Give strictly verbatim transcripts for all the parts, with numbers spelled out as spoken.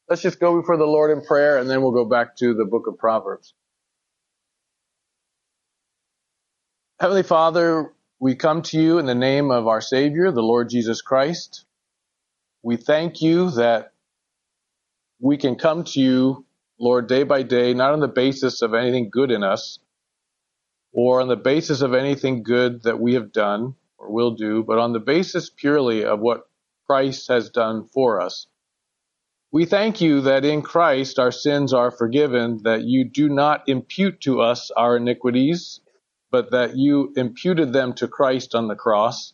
Let's just go before the Lord in prayer, and then we'll go back to the book of Proverbs. Heavenly Father, we come to you in the name of our Savior, the Lord Jesus Christ. We thank you that we can come to you, Lord, day by day, not on the basis of anything good in us, or on the basis of anything good that we have done or will do, but on the basis purely of what Christ has done for us. We thank you that in Christ our sins are forgiven, that you do not impute to us our iniquities, but that you imputed them to Christ on the cross.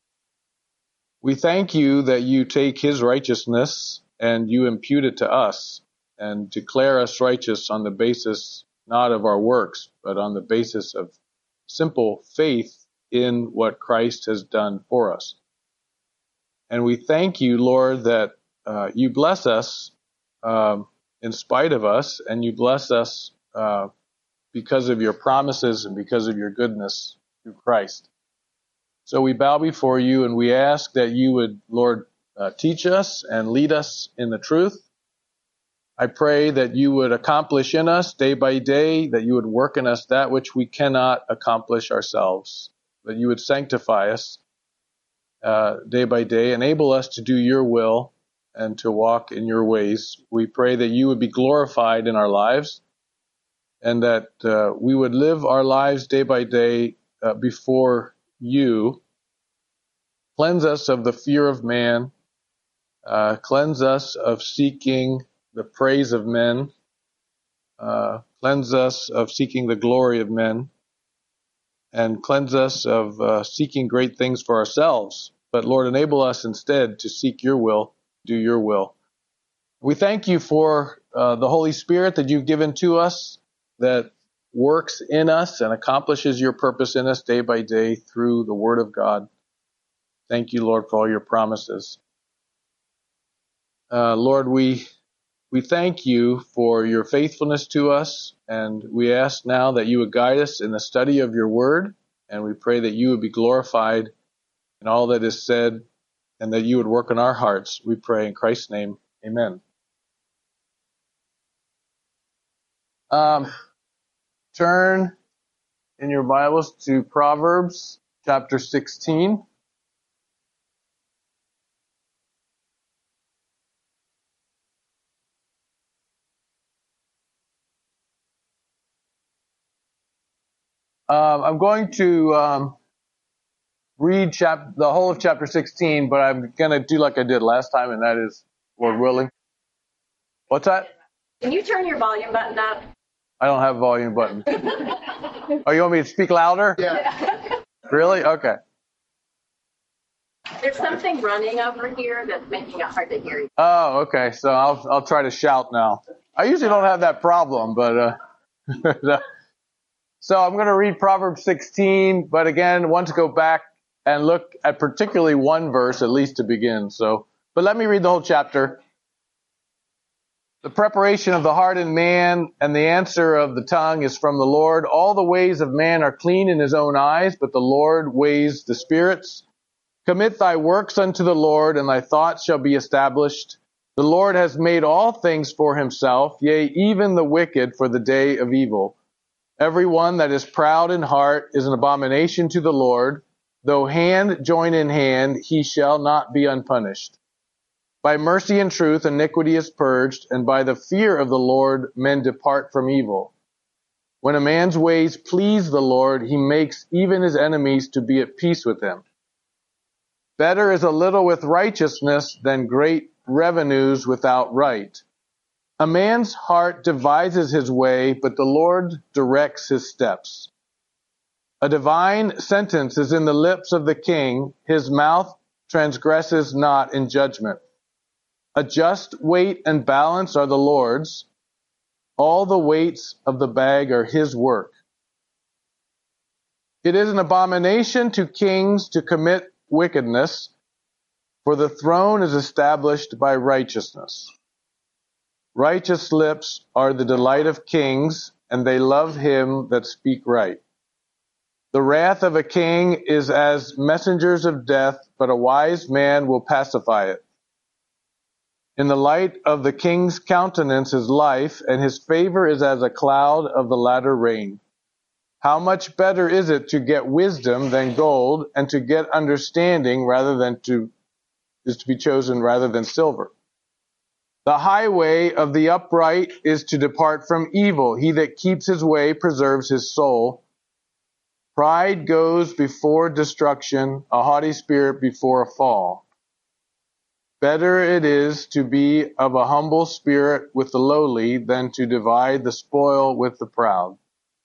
We thank you that you take his righteousness and you impute it to us and declare us righteous on the basis not of our works, but on the basis of simple faith in what Christ has done for us. And we thank you, Lord, that uh, you bless us um, in spite of us, and you bless us uh, because of your promises and because of your goodness through Christ. So we bow before you and we ask that you would, Lord, uh, teach us and lead us in the truth. I pray that you would accomplish in us day by day, that you would work in us that which we cannot accomplish ourselves, that you would sanctify us uh, day by day, enable us to do your will and to walk in your ways. We pray that you would be glorified in our lives and that uh, we would live our lives day by day uh, before you. Cleanse us of the fear of man, uh, cleanse us of seeking the praise of men, uh, cleanse us of seeking the glory of men, and cleanse us of uh, seeking great things for ourselves. But Lord, enable us instead to seek your will, do your will. We thank you for uh, the Holy Spirit that you've given to us, that works in us and accomplishes your purpose in us day by day through the Word of God. Thank you, Lord, for all your promises. Uh, Lord, we we thank you for your faithfulness to us, and we ask now that you would guide us in the study of your word, and we pray that you would be glorified in all that is said, and that you would work in our hearts. We pray in Christ's name, amen. Um, turn in your Bibles to Proverbs chapter sixteen. Um, I'm going to um, read chap- the whole of chapter sixteen, but I'm going to do like I did last time, and that is, Lord willing. What's that? Can you turn your volume button up? I don't have a volume button. Oh, you want me to speak louder? Yeah. Really? Okay. There's something running over here that's making it hard to hear you. Oh, okay. So I'll I'll try to shout now. I usually don't have that problem, but uh, so I'm going to read Proverbs sixteen, but again, want to go back and look at particularly one verse at least to begin. So, but let me read the whole chapter. The preparation of the heart in man and the answer of the tongue is from the Lord. All the ways of man are clean in his own eyes, but the Lord weighs the spirits. Commit thy works unto the Lord, and thy thoughts shall be established. The Lord has made all things for himself, yea, even the wicked for the day of evil. Every one that is proud in heart is an abomination to the Lord. Though hand join in hand, he shall not be unpunished. By mercy and truth iniquity is purged, and by the fear of the Lord men depart from evil. When a man's ways please the Lord, he makes even his enemies to be at peace with him. Better is a little with righteousness than great revenues without right. A man's heart devises his way, but the Lord directs his steps. A divine sentence is in the lips of the king. His mouth transgresses not in judgment. A just weight and balance are the Lord's. All the weights of the bag are his work. It is an abomination to kings to commit wickedness, for the throne is established by righteousness. Righteous lips are the delight of kings, and they love him that speak right. The wrath of a king is as messengers of death, but a wise man will pacify it. In the light of the king's countenance is life, and his favor is as a cloud of the latter rain. How much better is it to get wisdom than gold, and to get understanding rather than to is to be chosen rather than silver. The highway of the upright is to depart from evil. He that keeps his way preserves his soul. Pride goes before destruction, a haughty spirit before a fall. Better it is to be of a humble spirit with the lowly than to divide the spoil with the proud.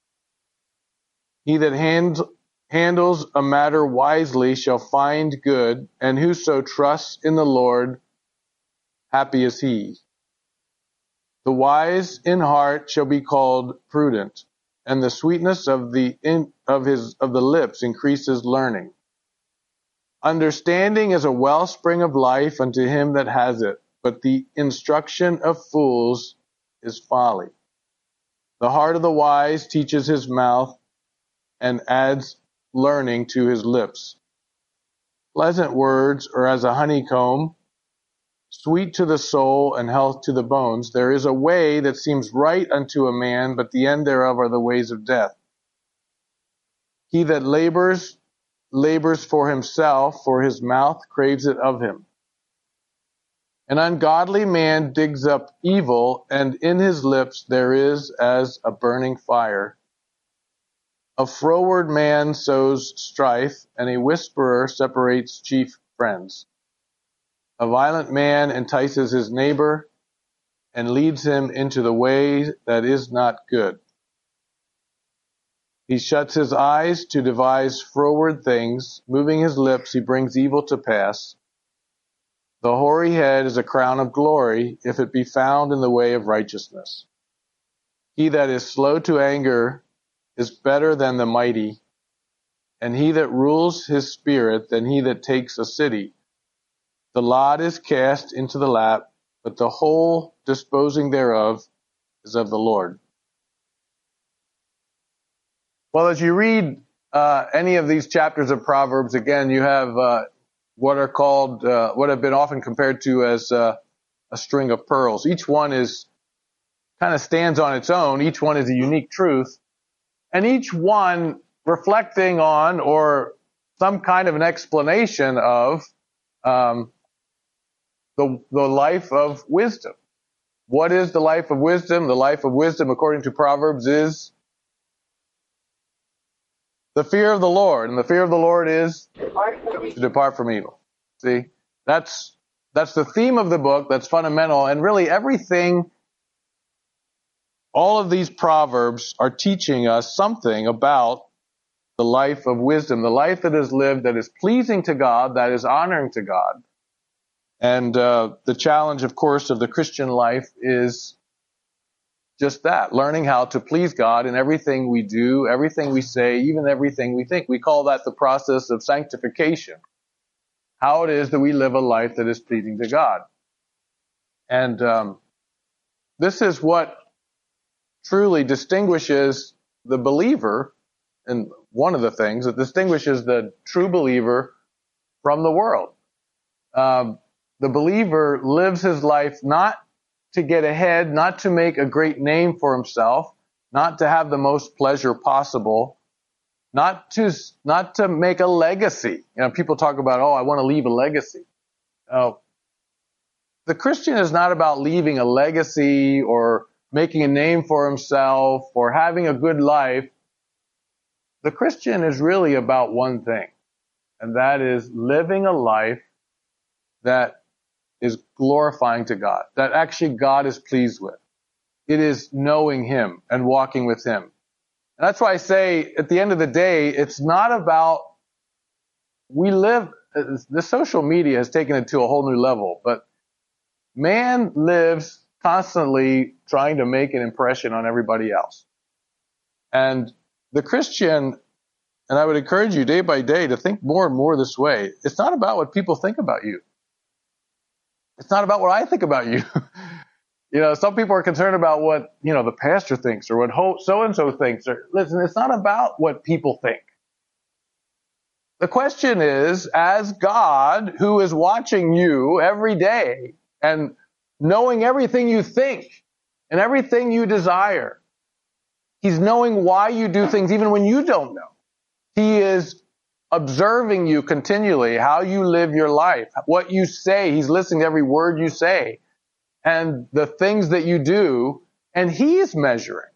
He that hand, handles a matter wisely shall find good, and whoso trusts in the Lord, happy is he. The wise in heart shall be called prudent, and the sweetness of the in, of his of the lips increases learning. Understanding is a wellspring of life unto him that has it, but the instruction of fools is folly. The heart of the wise teaches his mouth, and adds learning to his lips. Pleasant words are as a honeycomb, sweet to the soul and health to the bones. There is a way that seems right unto a man, but the end thereof are the ways of death. He that labors, labors for himself, for his mouth craves it of him. An ungodly man digs up evil, and in his lips there is as a burning fire. A froward man sows strife, and a whisperer separates chief friends. A violent man entices his neighbor, and leads him into the way that is not good. He shuts his eyes to devise froward things. Moving his lips, he brings evil to pass. The hoary head is a crown of glory, if it be found in the way of righteousness. He that is slow to anger is better than the mighty, and he that rules his spirit than he that takes a city. The lot is cast into the lap, but the whole disposing thereof is of the Lord. Well, as you read uh, any of these chapters of Proverbs, again, you have uh, what are called, uh, what have been often compared to as uh, a string of pearls. Each one is kind of stands on its own. Each one is a unique truth, and each one reflecting on or some kind of an explanation of um, the the life of wisdom. What is the life of wisdom? The life of wisdom, according to Proverbs, is the fear of the Lord, and the fear of the Lord is to depart from evil. See, that's that's the theme of the book. That's fundamental, and really everything. All of these proverbs are teaching us something about the life of wisdom, the life that is lived, that is pleasing to God, that is honoring to God. And uh, the challenge, of course, of the Christian life is just that, learning how to please God in everything we do, everything we say, even everything we think. We call that the process of sanctification. How it is that we live a life that is pleasing to God. And um, this is what truly distinguishes the believer, and one of the things that distinguishes the true believer from the world. Um, the believer lives his life not to get ahead, not to make a great name for himself, not to have the most pleasure possible, not to not to make a legacy. You know, people talk about, oh, I want to leave a legacy. Oh, the Christian is not about leaving a legacy or making a name for himself or having a good life. The Christian is really about one thing, and that is living a life that is glorifying to God, that actually God is pleased with. It is knowing Him and walking with Him. And that's why I say, at the end of the day, it's not about, we live, the social media has taken it to a whole new level, but man lives constantly trying to make an impression on everybody else. And the Christian, and I would encourage you day by day to think more and more this way, it's not about what people think about you. It's not about what I think about you. You know, some people are concerned about what, you know, the pastor thinks or what so-and-so thinks. Or, listen, it's not about what people think. The question is, as God, who is watching you every day and knowing everything you think and everything you desire. He's knowing why you do things even when you don't know. He is observing you continually, how you live your life, what you say. He's listening to every word you say and the things that you do, and He's measuring.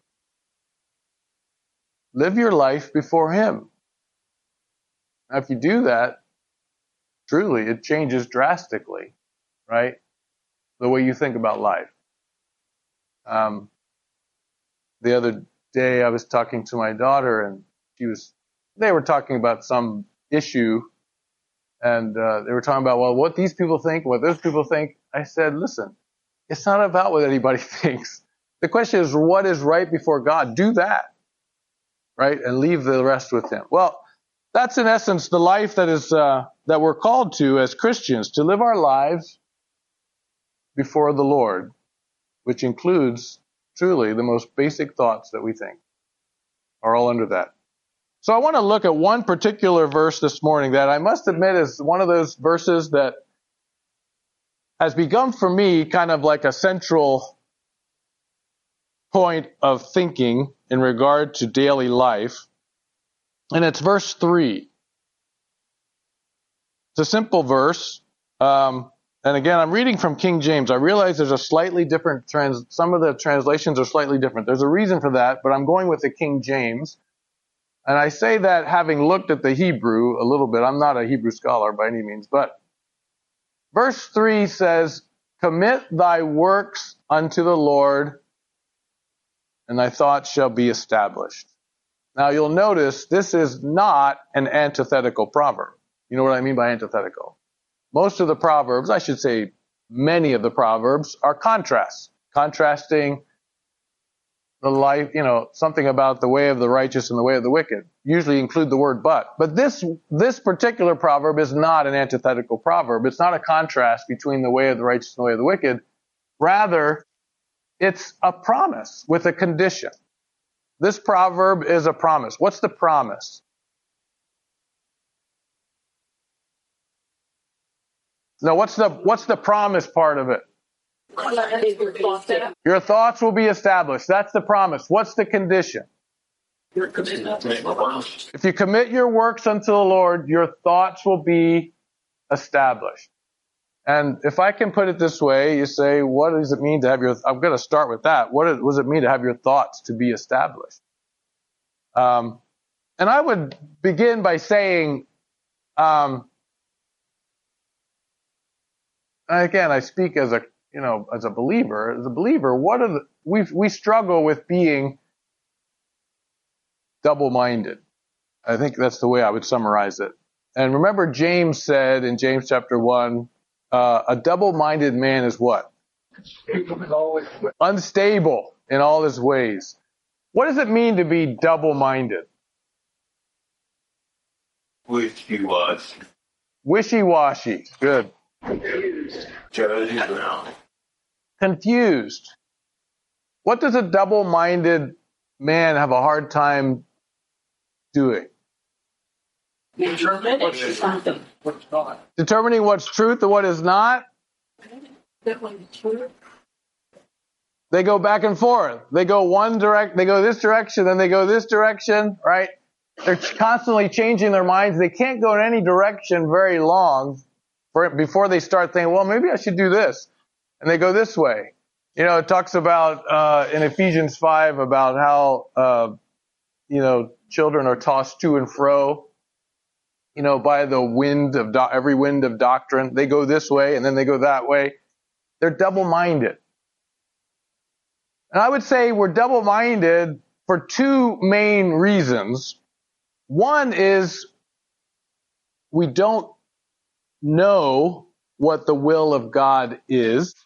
Live your life before Him. Now, if you do that, truly, it changes drastically, right? The way you think about life. Um, the other day, I was talking to my daughter, and she was, they were talking about some issue, and uh, they were talking about, well, what these people think, what those people think. I said, listen, it's not about what anybody thinks. The question is, what is right before God? Do that, right? And leave the rest with Him. Well, that's in essence the life that is uh, that we're called to as Christians, to live our lives before the Lord, which includes truly the most basic thoughts that we think are all under that. So I want to look at one particular verse this morning that I must admit is one of those verses that has become for me kind of like a central point of thinking in regard to daily life. And it's verse three. It's a simple verse. Um, and again, I'm reading from King James. I realize there's a slightly different trans, some of the translations are slightly different. There's a reason for that, but I'm going with the King James. And I say that having looked at the Hebrew a little bit. I'm not a Hebrew scholar by any means, but verse three says, commit thy works unto the Lord, and thy thoughts shall be established. Now you'll notice this is not an antithetical proverb. You know what I mean by antithetical? Most of the proverbs, I should say many of the proverbs, are contrasts, contrasting the life, you know, something about the way of the righteous and the way of the wicked. Usually include the word but. But this, this particular proverb is not an antithetical proverb. It's not a contrast between the way of the righteous and the way of the wicked. Rather, it's a promise with a condition. This proverb is a promise. What's the promise? No, what's the, what's the promise part of it? Your thoughts will be established. That's the promise. What's the condition? If you commit your works unto the Lord, your thoughts will be established. And if I can put it this way, you say, what does it mean to have your, I'm going to start with that. What does it mean to have your thoughts to be established? Um, and I would begin by saying, um, again, I speak as a, you know, as a believer, as a believer, what are the, we we struggle with being double-minded. I think that's the way I would summarize it. And remember, James said in James chapter one, uh, a double-minded man is what? Unstable in all his ways. What does it mean to be double-minded? Wishy-washy. Wishy-washy. Good. Confused. Confused. What does a double-minded man have a hard time doing? Determining something. What's not? Determining what's truth and what is not. They go back and forth. They go one direct, they go this direction, then they go this direction, right? They're constantly changing their minds. They can't go in any direction very long for, before they start thinking, well, maybe I should do this. And they go this way. You know, it talks about, uh, in Ephesians five about how, uh, you know, children are tossed to and fro, you know, by the wind of, do- every wind of doctrine. They go this way and then they go that way. They're double-minded. And I would say we're double-minded for two main reasons. One is we don't know what the will of God is.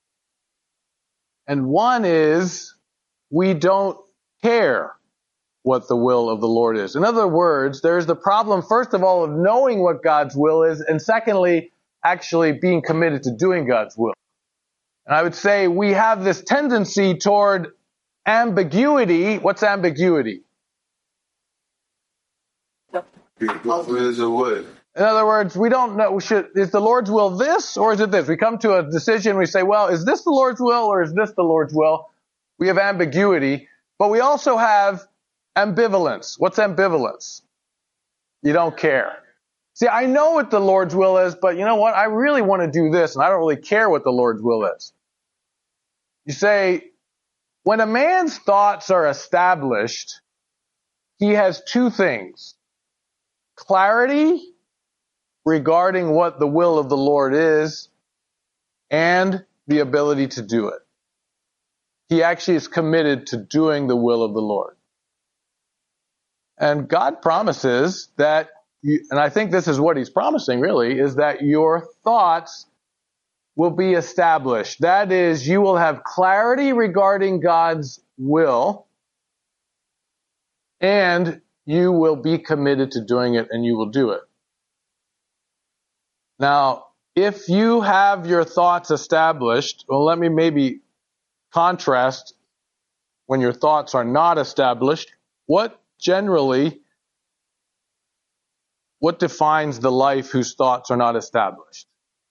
And one is we don't care what the will of the Lord is. In other words, there's the problem, first of all, of knowing what God's will is, and secondly, actually being committed to doing God's will. And I would say we have this tendency toward ambiguity. What's ambiguity? Where's the wood? In other words, we don't know, should, is the Lord's will this or is it this? We come to a decision, we say, well, is this the Lord's will or is this the Lord's will? We have ambiguity, but we also have ambivalence. What's ambivalence? You don't care. See, I know what the Lord's will is, but you know what? I really want to do this, and I don't really care what the Lord's will is. You say, when a man's thoughts are established, he has two things. Clarity regarding what the will of the Lord is, and the ability to do it. He actually is committed to doing the will of the Lord. And God promises that, you, and I think this is what he's promising really, is that your thoughts will be established. That is, you will have clarity regarding God's will, and you will be committed to doing it, and you will do it. Now, if you have your thoughts established, well, let me maybe contrast when your thoughts are not established. What generally, what defines the life whose thoughts are not established?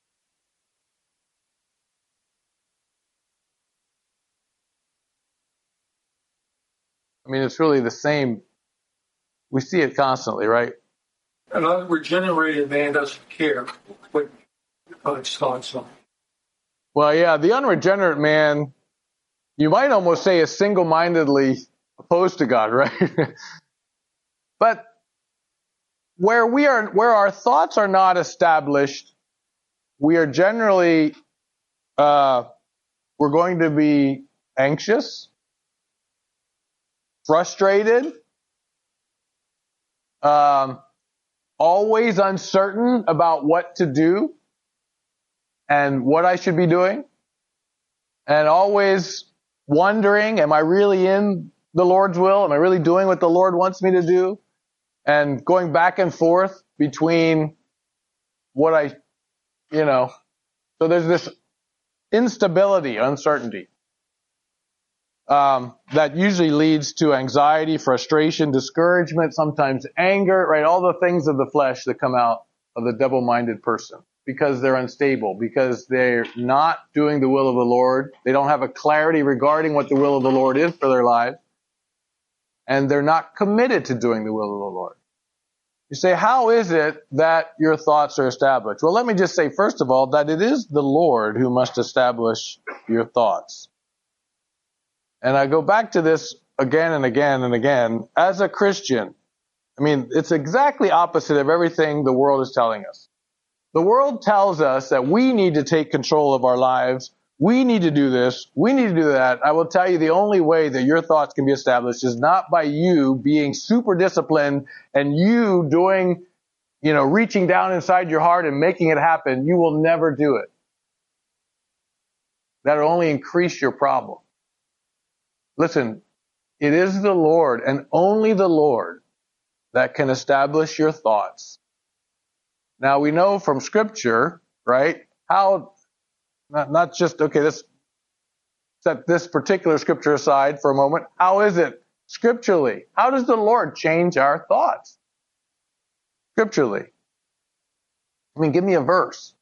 I mean, it's really the same. We see it constantly, right? An unregenerated man doesn't care what God's thoughts are. Well, yeah, the unregenerate man, you might almost say, is single-mindedly opposed to God, right? But where we are, where our thoughts are not established, we are generally, uh, we're going to be anxious, frustrated, um, always uncertain about what to do and what I should be doing, and always wondering, am I really in the Lord's will? Am I really doing what the Lord wants me to do? And going back and forth between what I, you know, so there's this instability, uncertainty, um, that usually leads to anxiety, frustration, discouragement, sometimes anger, right? All the things of the flesh that come out of the double-minded person because they're unstable, because they're not doing the will of the Lord. They don't have a clarity regarding what the will of the Lord is for their lives. And they're not committed to doing the will of the Lord. You say, how is it that your thoughts are established? Well, let me just say, first of all, that it is the Lord who must establish your thoughts. And I go back to this again and again and again. As a Christian, I mean, it's exactly opposite of everything the world is telling us. The world tells us that we need to take control of our lives. We need to do this. We need to do that. I will tell you the only way that your thoughts can be established is not by you being super disciplined and you doing, you know, reaching down inside your heart and making it happen. You will never do it. That'll only increase your problem. Listen, it is the Lord and only the Lord that can establish your thoughts. Now we know from Scripture, right, how, not, not just, okay, let's set this particular Scripture aside for a moment. How is it scripturally? How does the Lord change our thoughts? Scripturally. I mean, give me a verse.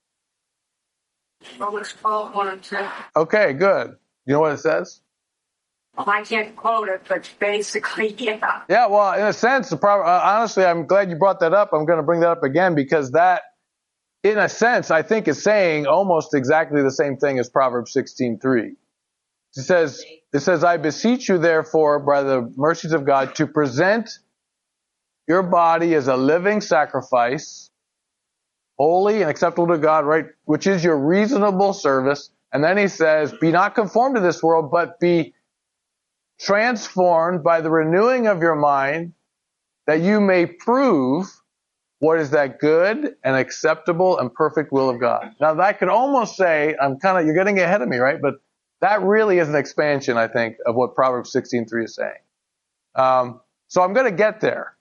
Romans twelve, one and two. Okay, good. You know what it says? Well, I can't quote it, but basically, yeah. Yeah, well, in a sense, the prob- uh, honestly, I'm glad you brought that up. I'm going to bring that up again because that, in a sense, I think is saying almost exactly the same thing as Proverbs sixteen three. It says, it says, I beseech you, therefore, by the mercies of God, to present your body as a living sacrifice, holy and acceptable to God, right, which is your reasonable service. And then he says, be not conformed to this world, but be transformed by the renewing of your mind, that you may prove what is that good and acceptable and perfect will of God. Now that could almost say, I'm kind of, you're getting ahead of me, right? But that really is an expansion, I think, of what Proverbs sixteen three is saying. Um, so I'm going to get there.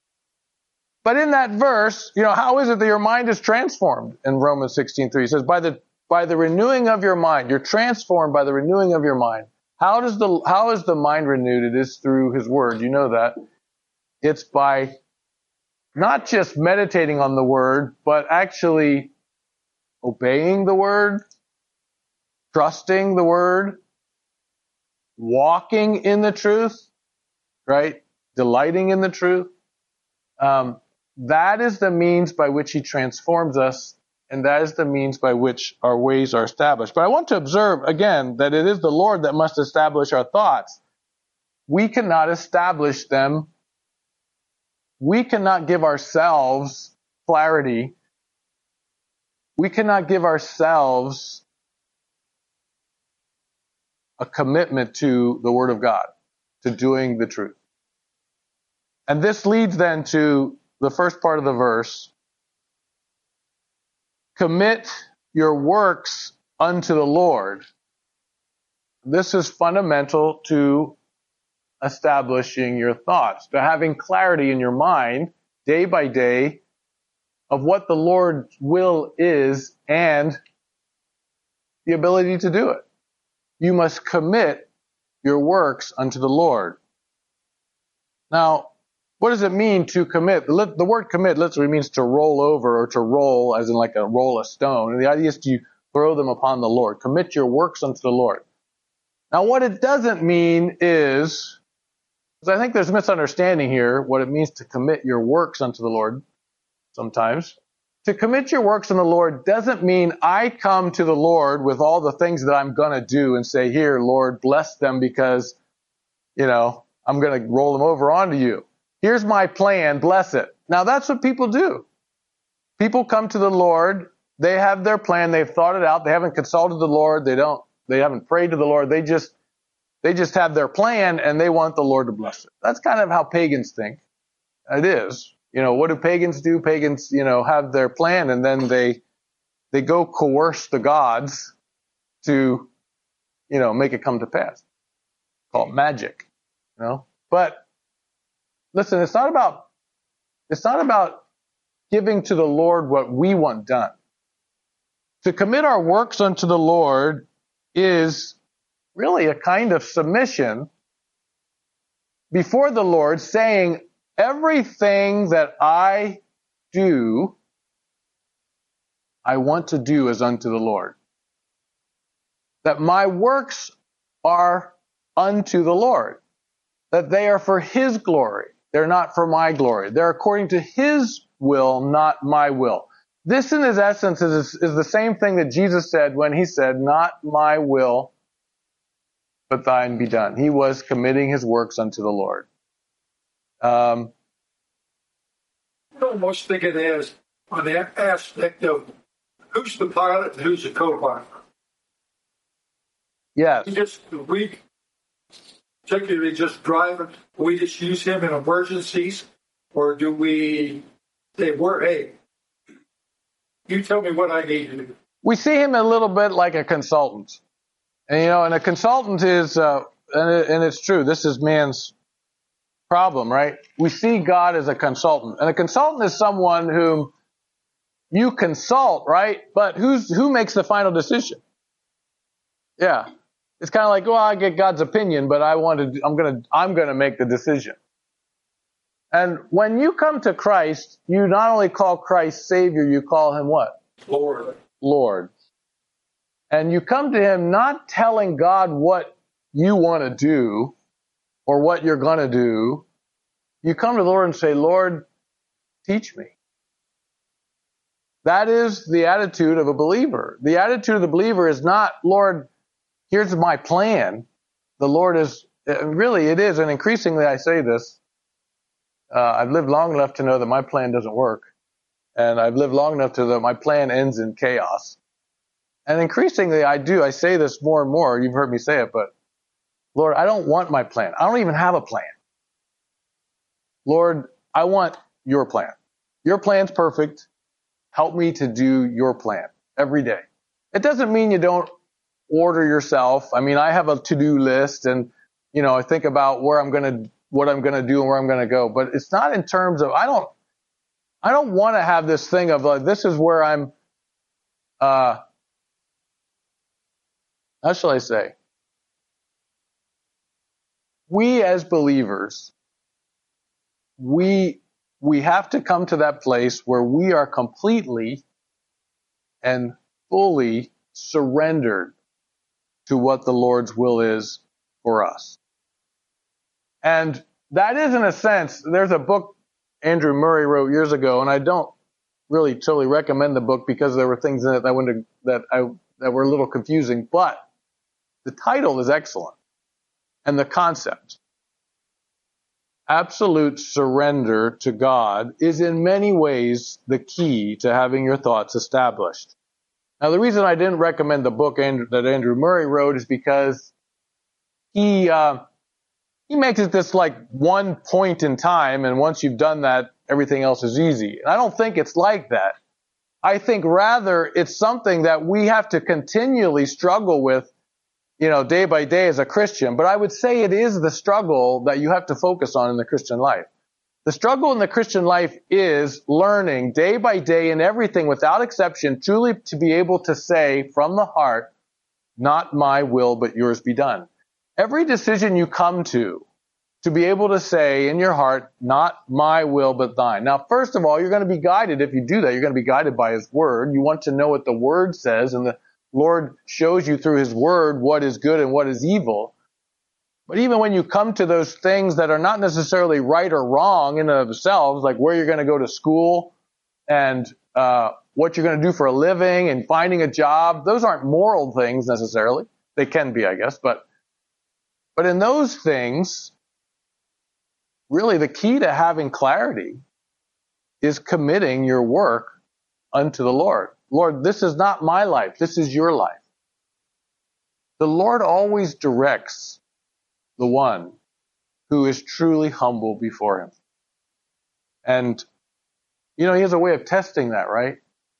But in that verse, you know, how is it that your mind is transformed in Romans sixteen three? It says, by the, by the renewing of your mind, you're transformed by the renewing of your mind. How does the, how is the mind renewed? It is through His Word. You know that. It's by not just meditating on the word, but actually obeying the word, trusting the word, walking in the truth, right? Delighting in the truth. Um, that is the means by which he transforms us, and that is the means by which our ways are established. But I want to observe, again, that it is the Lord that must establish our thoughts. We cannot establish them. We cannot give ourselves clarity. We cannot give ourselves a commitment to the Word of God, to doing the truth. And this leads then to the first part of the verse. Commit your works unto the Lord. This is fundamental to establishing your thoughts, to having clarity in your mind day by day of what the Lord's will is and the ability to do it. You must commit your works unto the Lord. Now, what does it mean to commit? The, the word commit literally means to roll over or to roll, as in like a roll a stone. And the idea is to throw them upon the Lord. Commit your works unto the Lord. Now, what it doesn't mean is, because I think there's a misunderstanding here, what it means to commit your works unto the Lord sometimes. To commit your works unto the Lord doesn't mean I come to the Lord with all the things that I'm going to do and say, here, Lord, bless them because, you know, I'm going to roll them over onto you. Here's my plan, bless it. Now that's what people do. People come to the Lord, they have their plan, they've thought it out, they haven't consulted the Lord, they don't, they haven't prayed to the Lord, they just, they just have their plan and they want the Lord to bless it. That's kind of how pagans think. It is. You know, what do pagans do? Pagans, you know, have their plan and then they, they go coerce the gods to, you know, make it come to pass. Call it magic, you know, but listen, it's not about, it's not about giving to the Lord what we want done. To commit our works unto the Lord is really a kind of submission before the Lord, saying, everything that I do, I want to do as unto the Lord. That my works are unto the Lord. That they are for His glory. They're not for my glory. They're according to His will, not my will. This in its essence is, is the same thing that Jesus said when He said, not my will, but thine be done. He was committing His works unto the Lord. Um, I almost think it is on the aspect of who's the pilot and who's the co-pilot. yes. We just, we particularly just drive it. We just use him in emergencies, or do we say, "We're hey, you tell me what I need to do"? We see him a little bit like a consultant, and you know, and a consultant is, uh, and, it, and it's true. This is man's problem, right? We see God as a consultant, and a consultant is someone whom you consult, right? But who's who makes the final decision? Yeah. It's kind of like, well, I get God's opinion, but I want to, I'm going to, I'm going to make the decision. And when you come to Christ, you not only call Christ Savior, you call Him what? Lord. Lord. And you come to Him not telling God what you want to do or what you're going to do. You come to the Lord and say, Lord, teach me. That is the attitude of a believer. The attitude of the believer is not, Lord, here's my plan. The Lord is, really it is, and increasingly I say this, uh, I've lived long enough to know that my plan doesn't work. And I've lived long enough to know that my plan ends in chaos. And increasingly I do, I say this more and more, you've heard me say it, but Lord, I don't want my plan. I don't even have a plan. Lord, I want your plan. Your plan's perfect. Help me to do your plan every day. It doesn't mean you don't order yourself. I mean, I have a to-do list and, you know, I think about where I'm going to, what I'm going to do and where I'm going to go, but it's not in terms of, I don't, I don't want to have this thing of like, this is where I'm, uh, how shall I say? We as believers, we we have to come to that place where we are completely and fully surrendered to what the Lord's will is for us. And that is, in a sense, there's a book Andrew Murray wrote years ago, and I don't really totally recommend the book because there were things in it that, went to, that, I, that were a little confusing, but the title is excellent. And the concept, absolute surrender to God, is in many ways the key to having your thoughts established. Now, the reason I didn't recommend the book Andrew, that Andrew Murray wrote is because he uh, he makes it this like one point in time, and once you've done that, everything else is easy. And I don't think it's like that. I think rather it's something that we have to continually struggle with, you know, day by day as a Christian. But I would say it is the struggle that you have to focus on in the Christian life. The struggle in the Christian life is learning day by day in everything without exception, truly to be able to say from the heart, not my will, but yours be done. Every decision you come to, to be able to say in your heart, not my will, but thine. Now, first of all, you're going to be guided. If you do that, you're going to be guided by his word. You want to know what the word says, and the Lord shows you through his word what is good and what is evil. But even when you come to those things that are not necessarily right or wrong in and of themselves, like where you're going to go to school and uh, what you're going to do for a living and finding a job, those aren't moral things necessarily. They can be, I guess. But but in those things, really the key to having clarity is committing your work unto the Lord. Lord, this is not my life. This is your life. The Lord always directs the one who is truly humble before him. And, you know, he has a way of testing that, right?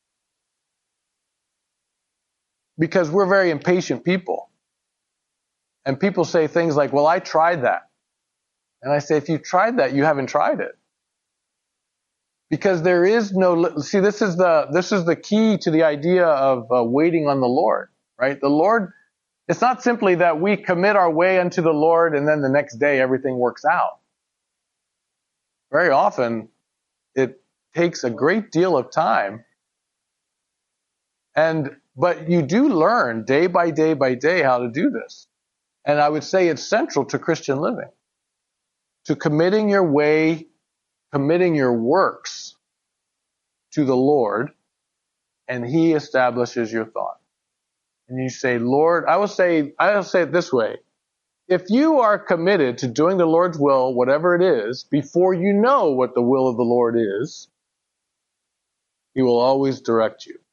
Because we're very impatient people. And people say things like, well, I tried that. And I say, if you tried that, you haven't tried it. Because there is no, see, this is the, this is the key to the idea of uh, waiting on the Lord, right? The Lord, it's not simply that we commit our way unto the Lord and then the next day everything works out. Very often, it takes a great deal of time. And, but you do learn day by day by day how to do this. And I would say it's central to Christian living. To committing your way, committing your works to the Lord, and he establishes your thought. And you say, Lord, I will say, I will say it this way. If you are committed to doing the Lord's will, whatever it is, before you know what the will of the Lord is, he will always direct you.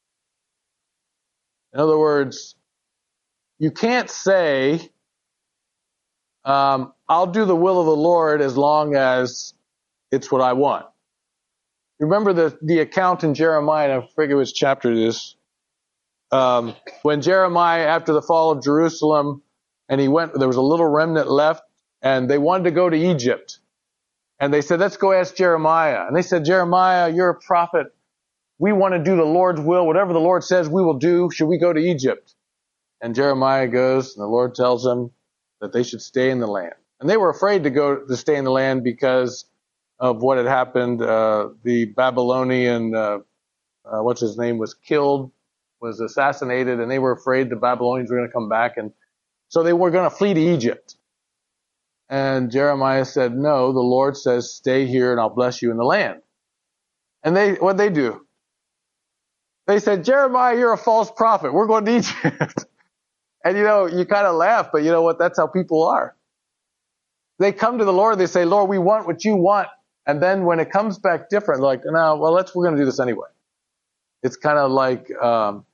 In other words, you can't say, um, I'll do the will of the Lord as long as it's what I want. You remember the, the account in Jeremiah, I forget which chapter it is, um, when Jeremiah, after the fall of Jerusalem, and he went, there was a little remnant left, and they wanted to go to Egypt. And they said, let's go ask Jeremiah. And they said, Jeremiah, you're a prophet. We want to do the Lord's will. Whatever the Lord says we will do. Should we go to Egypt? And Jeremiah goes, and the Lord tells them that they should stay in the land. And they were afraid to go to stay in the land because of what had happened. Uh, the Babylonian, uh, uh, what's his name, was killed, was assassinated, and they were afraid the Babylonians were going to come back. And so they were going to flee to Egypt. And Jeremiah said, no, the Lord says, stay here and I'll bless you in the land. And they, what'd they do? They said, Jeremiah, you're a false prophet. We're going to Egypt. And you know, you kind of laugh, but you know what? That's how people are. They come to the Lord, they say, Lord, we want what you want. And then when it comes back different, like, no, well, let's, we're going to do this anyway. It's kind of like, um,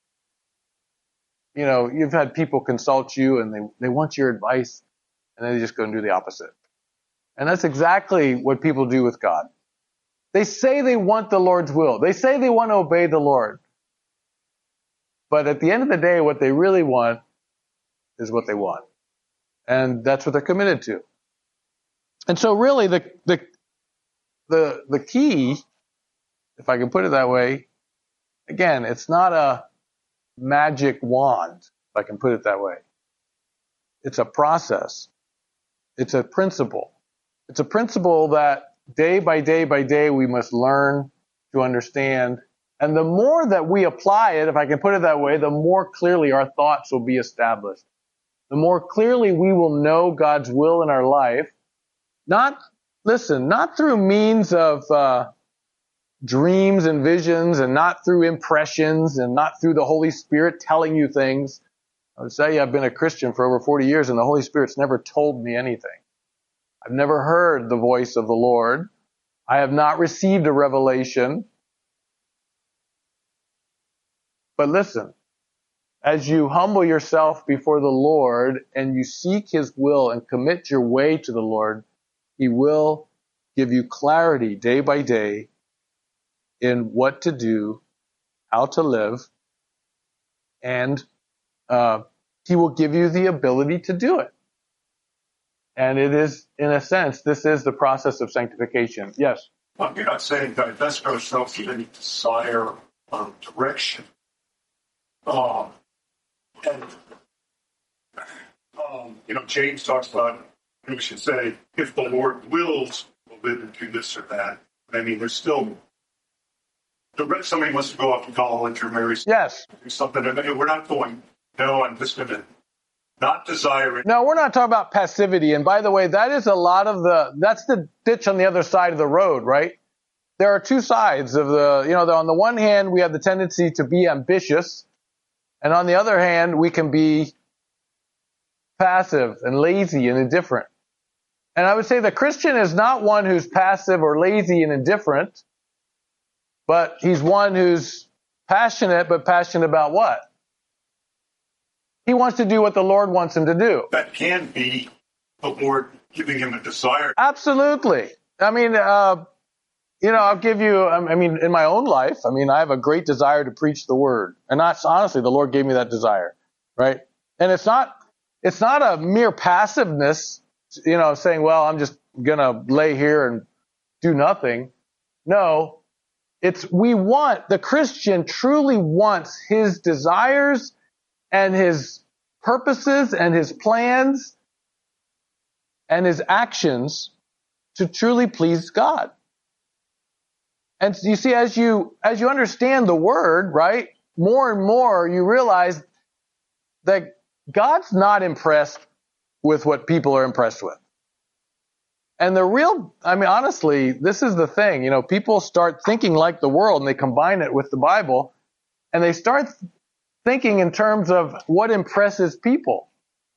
you know, you've had people consult you and they, they want your advice and then they just go and do the opposite. And that's exactly what people do with God. They say they want the Lord's will. They say they want to obey the Lord. But at the end of the day, what they really want is what they want. And that's what they're committed to. And so really the, the, the, the key, if I can put it that way, again, it's not a magic wand, if I can put it that way. It's a process. It's a principle. It's a principle that day by day by day, we must learn to understand. And the more that we apply it, if I can put it that way, the more clearly our thoughts will be established. The more clearly we will know God's will in our life. Not, listen, not through means of uh, dreams and visions, and not through impressions, and not through the Holy Spirit telling you things. I would say I've been a Christian for over forty years, and the Holy Spirit's never told me anything. I've never heard the voice of the Lord. I have not received a revelation. But listen, as you humble yourself before the Lord and you seek His will and commit your way to the Lord, He will give you clarity day by day in what to do, how to live, and uh, He will give you the ability to do it. And it is, in a sense, this is the process of sanctification. Yes? Well, you're not saying divest ourselves of any desire or direction. Um, and, um, you know, James talks about, we should say, if the Lord wills, we'll live and do this or that. I mean, there's still, somebody wants to go off to college or marry Yes. do something, and we're not going, no, I'm just going to not desire it. No, we're not talking about passivity. And by the way, that is a lot of the, that's the ditch on the other side of the road, right? There are two sides of the, you know, on the one hand, we have the tendency to be ambitious. And on the other hand, we can be passive and lazy and indifferent. And I would say the Christian is not one who's passive or lazy and indifferent, but he's one who's passionate, but passionate about what? He wants to do what the Lord wants him to do. That can be the Lord giving him a desire. Absolutely. I mean, uh, you know, I'll give you, I mean, in my own life, I mean, I have a great desire to preach the word. And that's honestly, the Lord gave me that desire, right? And it's not, it's not a mere passiveness, you know, saying, well, I'm just going to lay here and do nothing. No, it's, we want, the Christian truly wants his desires and his purposes and his plans and his actions to truly please God. And you see, as you, as you understand the word, right, more and more you realize that God's not impressed with what people are impressed with. And the real, I mean, honestly, this is the thing, you know, people start thinking like the world and they combine it with the Bible and they start thinking in terms of what impresses people.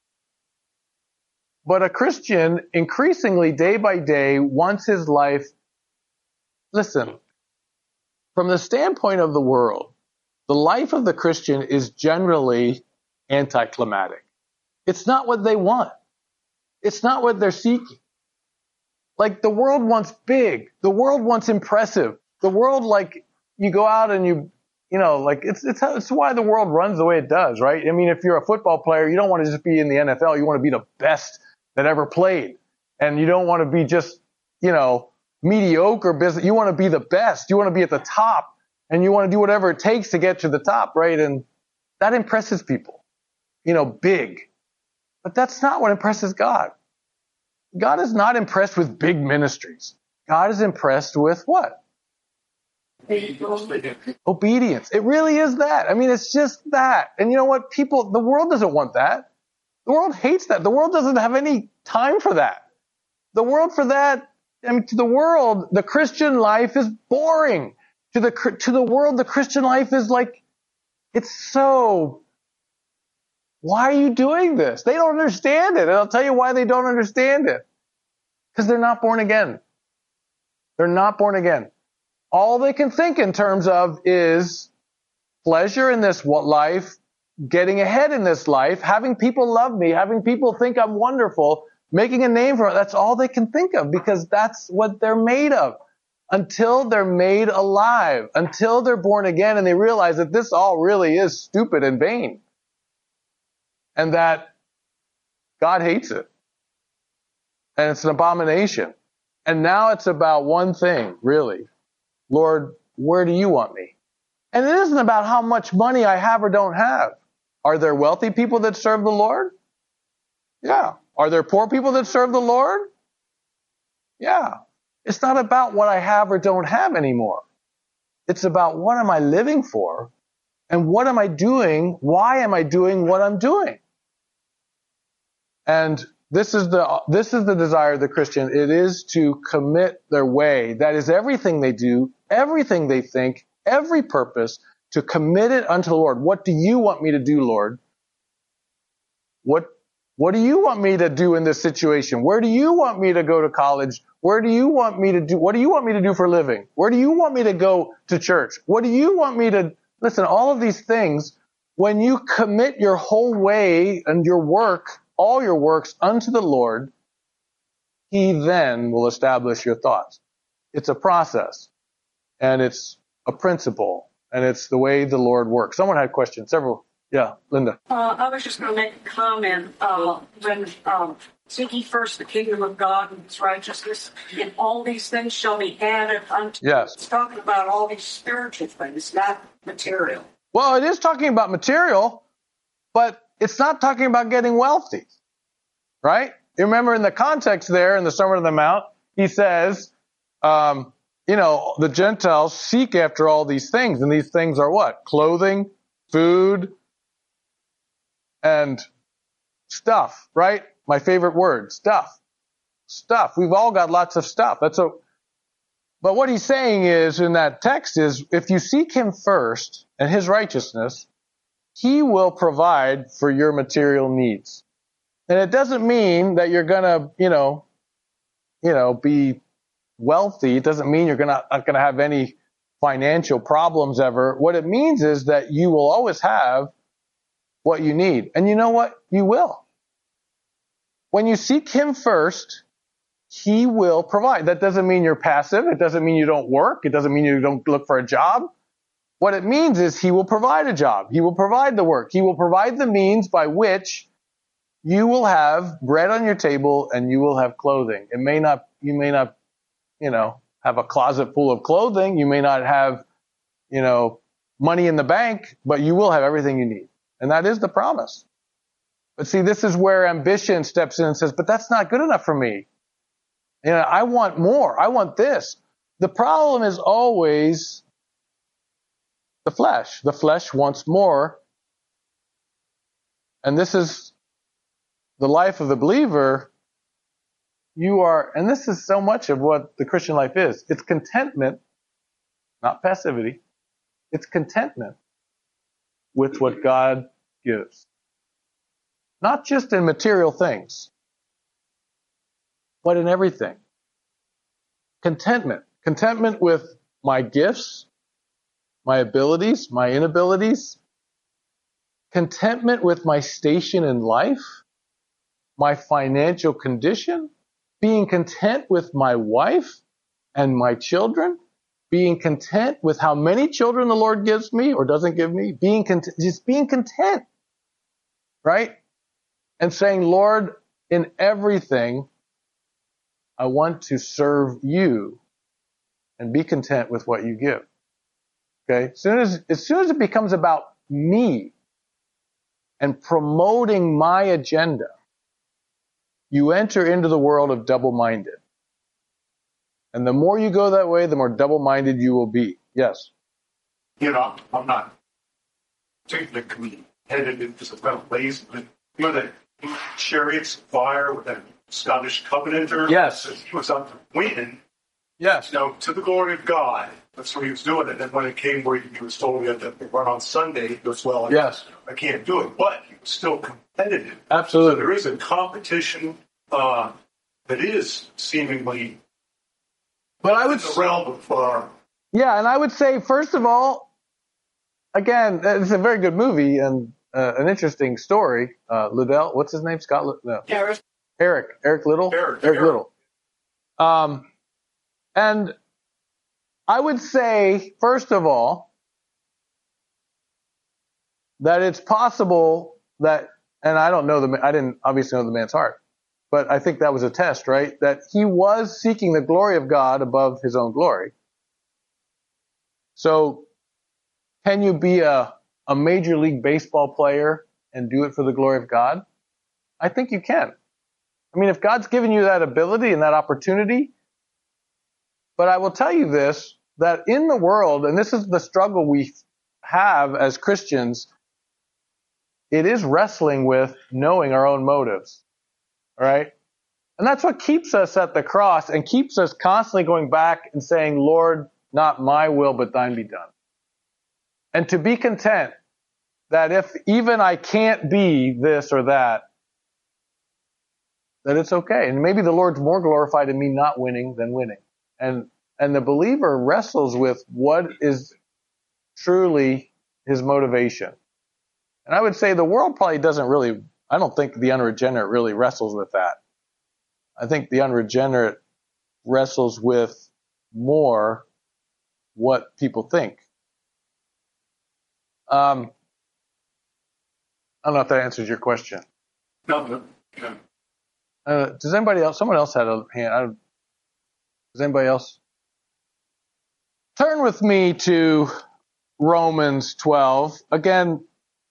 But a Christian increasingly day by day wants his life, listen, from the standpoint of the world, the life of the Christian is generally anticlimactic. It's not what they want. It's not what they're seeking. Like the world wants big. The world wants impressive. The world, like, you go out and you, you know, like it's, it's, it's why the world runs the way it does, right? I mean, if you're a football player, you don't want to just be in the N F L. You want to be the best that ever played. And you don't want to be just, you know, mediocre business. You want to be the best. You want to be at the top and you want to do whatever it takes to get to the top, right? And that impresses people, you know, big. But that's not what impresses God. God is not impressed with big ministries. God is impressed with what? Obedience. It really is that. I mean, it's just that. And you know what? People, the world doesn't want that. The world hates that. The world doesn't have any time for that. The world for that, I mean, to the world, the Christian life is boring. To the, to the world, the Christian life is like, it's so, why are you doing this? They don't understand it. And I'll tell you why they don't understand it. Because they're not born again. They're not born again. All they can think in terms of is pleasure in this life, getting ahead in this life, having people love me, having people think I'm wonderful, making a name for it. That's all they can think of because that's what they're made of. Until they're made alive, until they're born again and they realize that this all really is stupid and vain. And that God hates it. And it's an abomination. And now it's about one thing, really. Lord, where do you want me? And it isn't about how much money I have or don't have. Are there wealthy people that serve the Lord? Yeah. Are there poor people that serve the Lord? Yeah. It's not about what I have or don't have anymore. It's about what am I living for and what am I doing? Why am I doing what I'm doing? And this is the, this is the desire of the Christian. It is to commit their way. That is everything they do, everything they think, every purpose, to commit it unto the Lord. What do you want me to do, Lord? What, what do you want me to do in this situation? Where do you want me to go to college? Where do you want me to do, what do you want me to do for a living? Where do you want me to go to church? What do you want me to, listen, all of these things, when you commit your whole way and your work, all your works unto the Lord, He then will establish your thoughts. It's a process, and it's a principle, and it's the way the Lord works. Someone had questions, several. Yeah, Linda. Uh, I was just going to make a comment. Uh, when um, seek ye first the kingdom of God and His righteousness, and all these things shall be added unto you. Yes. It's talking about all these spiritual things, not material. Well, it is talking about material, but it's not talking about getting wealthy, right? You remember in the context there in the Sermon on the Mount, he says, um, you know, the Gentiles seek after all these things, and these things are what? Clothing, food, and stuff, right? My favorite word, stuff. Stuff. We've all got lots of stuff. That's a, but what he's saying is in that text is if you seek Him first and His righteousness, He will provide for your material needs. And it doesn't mean that you're gonna, you know, you know, be wealthy. It doesn't mean you're gonna, not gonna have any financial problems ever. What it means is that you will always have what you need. And you know what? You will. When you seek Him first, He will provide. That doesn't mean you're passive. It doesn't mean you don't work. It doesn't mean you don't look for a job. What it means is He will provide a job. He will provide the work. He will provide the means by which you will have bread on your table and you will have clothing. It may not, you may not, you know, have a closet full of clothing. You may not have, you know, money in the bank, but you will have everything you need. And that is the promise. But see, this is where ambition steps in and says, but that's not good enough for me. You know, I want more. I want this. The problem is always the flesh. The flesh wants more. And this is the life of the believer. You are, and this is so much of what the Christian life is. It's contentment, not passivity. It's contentment with what God gives. Not just in material things, but in everything. Contentment. Contentment with my gifts, my abilities, my inabilities. Contentment with my station in life, my financial condition. Being content with my wife and my children. Being content with how many children the Lord gives me or doesn't give me. Being content, just being content. Right? And saying, Lord, in everything, I want to serve you and be content with what you give. Okay? As soon as, as soon as it becomes about me and promoting my agenda, you enter into the world of double-minded. And the more you go that way, the more double-minded you will be. Yes? You know, I'm not technically headed into some kind of lazy, but you know the chariots of fire with that Scottish Covenanter? Yes. He was up to win, Yes. you know, to the glory of God. That's what he was doing. And then when it came where he was told he had to run on Sunday, he goes, well, I, Yes. I can't do it. But he was still competitive. Absolutely. So there is a competition uh, that is seemingly But I would, in the realm of... Uh, yeah, and I would say, first of all, again, it's a very good movie and uh, an interesting story. Uh, Liddell, what's his name? Scott? No. Eric. Eric. Eric Little? Eric, Eric Eric. Little. Um, and I would say, first of all, that it's possible that, and I don't know the, I didn't obviously know the man's heart, but I think that was a test, right? That he was seeking the glory of God above his own glory. So, can you be a, a Major League Baseball player and do it for the glory of God? I think you can. I mean, if God's given you that ability and that opportunity, But I will tell you this, that in the world, and this is the struggle we have as Christians, it is wrestling with knowing our own motives. All right? And that's what keeps us at the cross and keeps us constantly going back and saying, Lord, not my will, but thine be done. And to be content that if even I can't be this or that, that it's okay. And maybe the Lord's more glorified in me not winning than winning. And and the believer wrestles with what is truly his motivation. And I would say the world probably doesn't really, I don't think the unregenerate really wrestles with that. I think the unregenerate wrestles with more what people think. Um, I don't know if that answers your question. No, no, no. Uh, does anybody else? Someone else had a hand. I, does anybody else? Turn with me to Romans twelve. Again,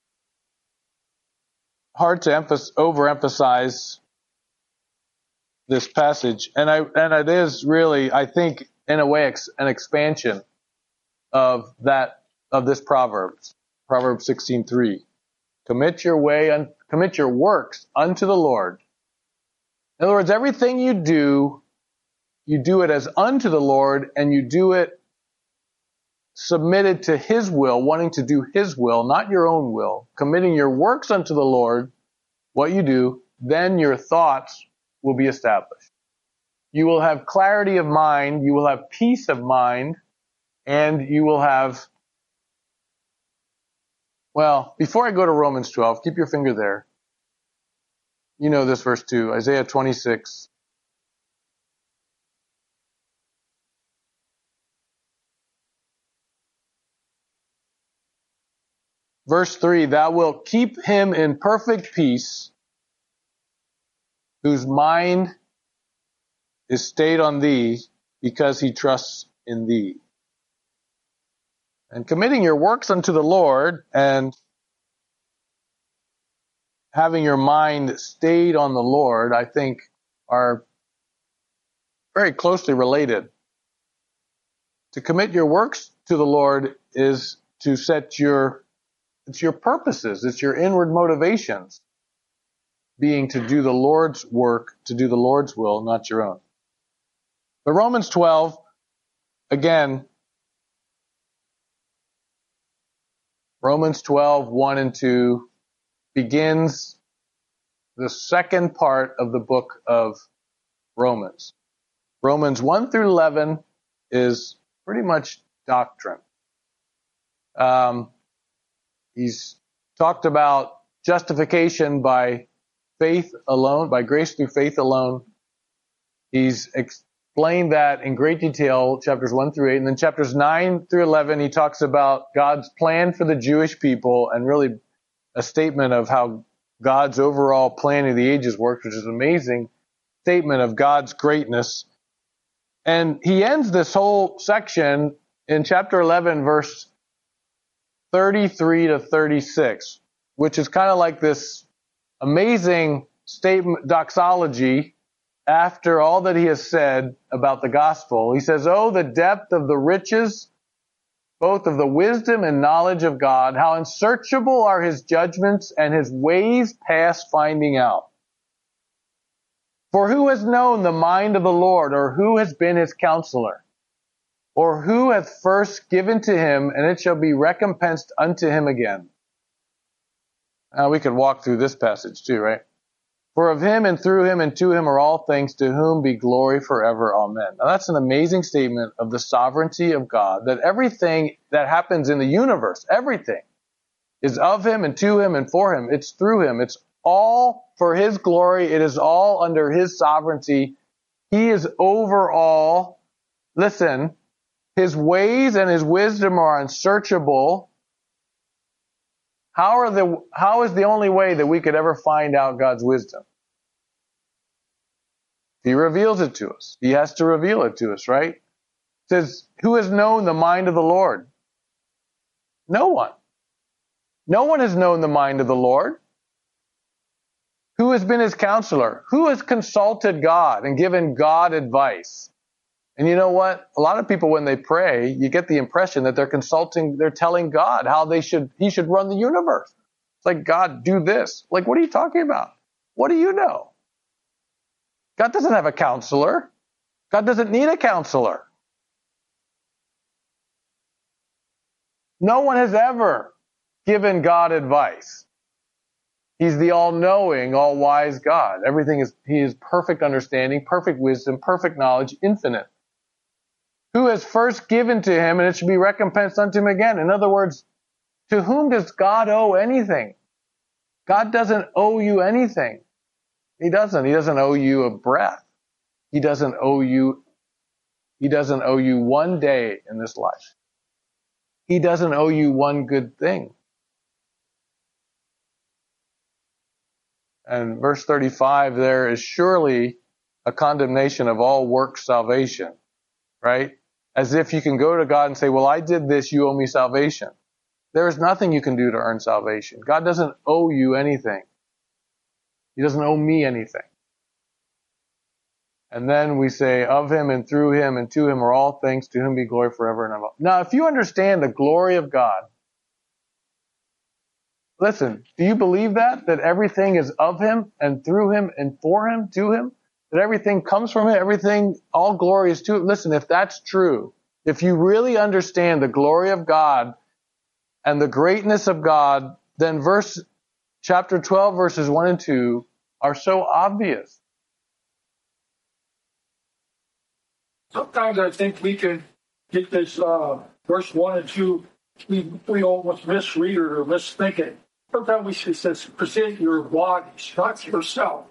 hard to emphasize, overemphasize this passage, and I and it is really, I think, in a way, ex, an expansion of that of this Proverbs, Proverbs sixteen three. Commit your way, un, commit your works unto the Lord. In other words, everything you do, you do it as unto the Lord, and you do it submitted to His will, wanting to do His will, not your own will. Committing your works unto the Lord, what you do, then your thoughts will be established. You will have clarity of mind, you will have peace of mind, and you will have, well, before I go to Romans twelve, keep your finger there. You know this verse too, Isaiah twenty-six. Verse three, thou wilt keep him in perfect peace, whose mind is stayed on thee, because he trusts in thee. And committing your works unto the Lord and having your mind stayed on the Lord, I think, are very closely related. To commit your works to the Lord is to set your, it's your purposes, it's your inward motivations, being to do the Lord's work, to do the Lord's will, not your own. But Romans twelve, again, Romans twelve, one and two, begins the second part of the book of Romans. Romans one through eleven is pretty much doctrine. Um, he's talked about justification by faith alone, by grace through faith alone. He's explained that in great detail, chapters one through eight. And then chapters nine through eleven, he talks about God's plan for the Jewish people and really a statement of how God's overall plan of the ages works, which is an amazing statement of God's greatness. And he ends this whole section in chapter eleven, verse thirty-three to thirty-six, which is kind of like this amazing statement, doxology, after all that he has said about the gospel. He says, oh, the depth of the riches, both of the wisdom and knowledge of God, how unsearchable are his judgments and his ways past finding out. For who has known the mind of the Lord, or who has been his counselor? Or who hath first given to him, and it shall be recompensed unto him again? Now we could walk through this passage too, right? For of him and through him and to him are all things, to whom be glory forever. Amen. Now that's an amazing statement of the sovereignty of God, that everything that happens in the universe, everything, is of him and to him and for him. It's through him. It's all for his glory. It is all under his sovereignty. He is over all. Listen, his ways and his wisdom are unsearchable. How are the, how is the only way that we could ever find out God's wisdom? He reveals it to us. He has to reveal it to us, right? It says, who has known the mind of the Lord? No one. No one has known the mind of the Lord. Who has been his counselor? Who has consulted God and given God advice? And you know what? A lot of people, when they pray, you get the impression that they're consulting, they're telling God how they should, he should run the universe. It's like, God, do this. Like, what are you talking about? What do you know? God doesn't have a counselor. God doesn't need a counselor. No one has ever given God advice. He's the all-knowing, all-wise God. Everything is, he is perfect understanding, perfect wisdom, perfect knowledge, infinite. Who has first given to him, and it should be recompensed unto him again. In other words, to whom does God owe anything? God doesn't owe you anything. He doesn't. He doesn't owe you a breath. He doesn't owe you, he doesn't owe you one day in this life. He doesn't owe you one good thing. And verse thirty-five there is surely a condemnation of all works salvation, right? As if you can go to God and say, well, I did this, you owe me salvation. There is nothing you can do to earn salvation. God doesn't owe you anything. He doesn't owe me anything. And then we say, of him and through him and to him are all things, to whom be glory forever and ever. Now, if you understand the glory of God, listen, do you believe that? That everything is of him and through him and for him, to him? That everything comes from him, everything, all glory is to him? Listen, if that's true, if you really understand the glory of God and the greatness of God, then verse, chapter twelve, verses one and two are so obvious. Sometimes I think we can get this uh, verse one and two, we, we almost misread it or misthink it. Sometimes we should say, present your bodies, not yourself.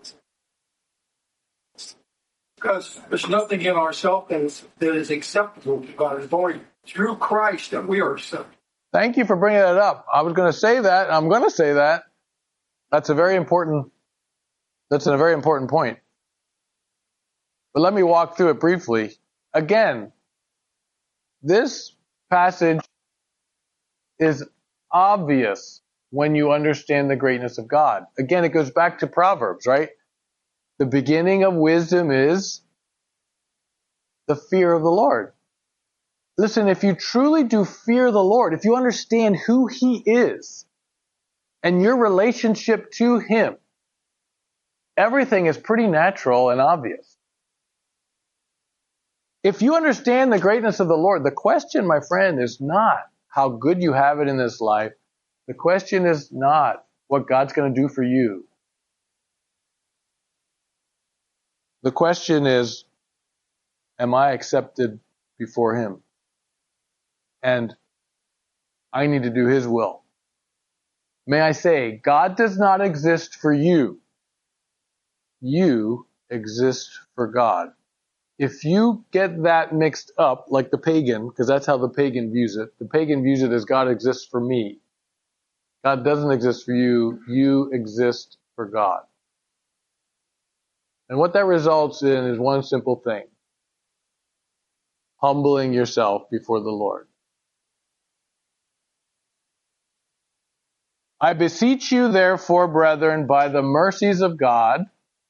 Because there's nothing in ourselves that is, that is acceptable to God. It's only through Christ that we are accepted. Thank you for bringing that up. I was going to say that. I'm going to say that. That's a very important, that's a very important point. But let me walk through it briefly. Again, this passage is obvious when you understand the greatness of God. Again, it goes back to Proverbs, right? The beginning of wisdom is the fear of the Lord. Listen, if you truly do fear the Lord, if you understand who he is and your relationship to him, everything is pretty natural and obvious. If you understand the greatness of the Lord, the question, my friend, is not how good you have it in this life. The question is not what God's going to do for you. The question is, am I accepted before him? And I need to do his will. May I say, God does not exist for you. You exist for God. If you get that mixed up, like the pagan, because that's how the pagan views it, the pagan views it as God exists for me. God doesn't exist for you. You exist for God. And what that results in is one simple thing. Humbling yourself before the Lord. I beseech you, therefore, brethren, by the mercies of God.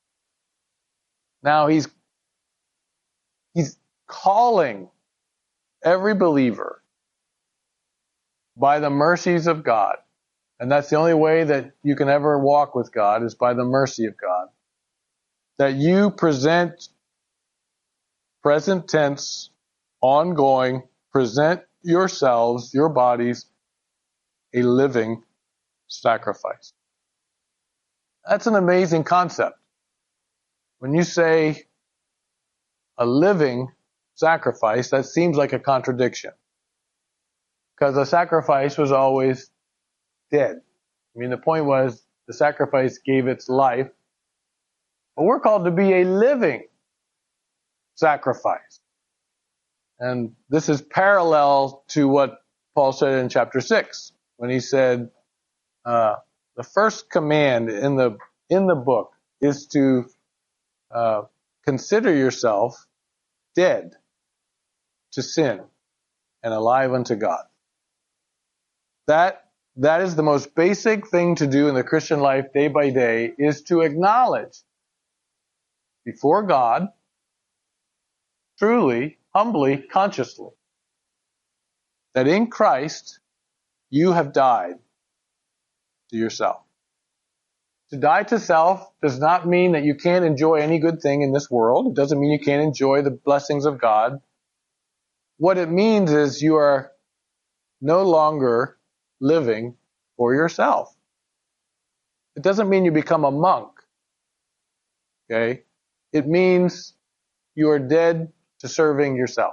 Now he's, he's calling every believer by the mercies of God. And that's the only way that you can ever walk with God is by the mercy of God. That you present, present tense, ongoing, present yourselves, your bodies, a living sacrifice. That's an amazing concept. When you say a living sacrifice, that seems like a contradiction. Because a sacrifice was always dead. I mean, the point was the sacrifice gave its life. But we're called to be a living sacrifice. And this is parallel to what Paul said in chapter six, when he said, uh, the first command in the, in the book is to, uh, consider yourself dead to sin and alive unto God. That, that is the most basic thing to do in the Christian life day by day, is to acknowledge before God, truly humbly, consciously, that in Christ you have died to yourself. To die to self does not mean that you can't enjoy any good thing in this world. It doesn't mean you can't enjoy the blessings of God. What it means is you are no longer living for yourself. It doesn't mean you become a monk. Okay? It means you are dead to serving yourself.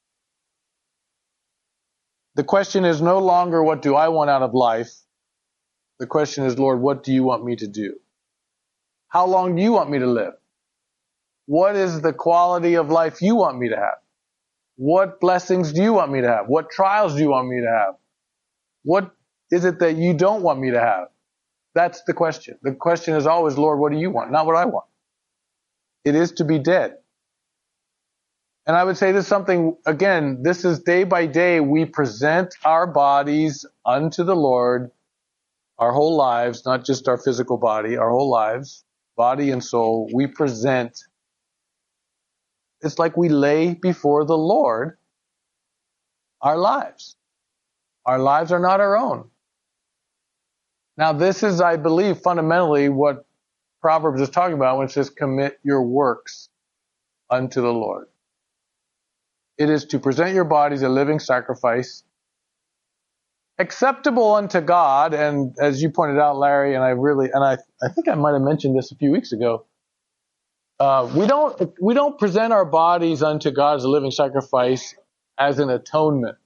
The question is no longer, what do I want out of life? The question is, Lord, what do you want me to do? How long do you want me to live? What is the quality of life you want me to have? What blessings do you want me to have? What trials do you want me to have? What is it that you don't want me to have? That's the question. The question is always, Lord, what do you want? Not what I want. It is to be dead. And I would say this something, again, this is day by day we present our bodies unto the Lord, our whole lives, not just our physical body, our whole lives, body and soul, we present. It's like we lay before the Lord our lives. Our lives are not our own. Now this is, I believe, fundamentally what Proverbs is talking about when it says, commit your works unto the Lord. It is to present your bodies a living sacrifice, acceptable unto God. And as you pointed out, Larry, and I really, and I, I think I might have mentioned this a few weeks ago. Uh, we don't, we don't present our bodies unto God as a living sacrifice as an atonement.